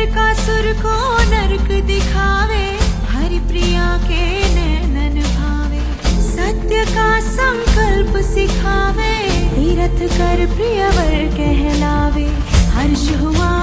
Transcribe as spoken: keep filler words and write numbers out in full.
नरकासुर को नरक दिखावे, हरि प्रिया के नैनन भावे। सत्य का संकल्प सिखावे, तीरथ कर प्रियवर कहलावे। हर्ष हुआ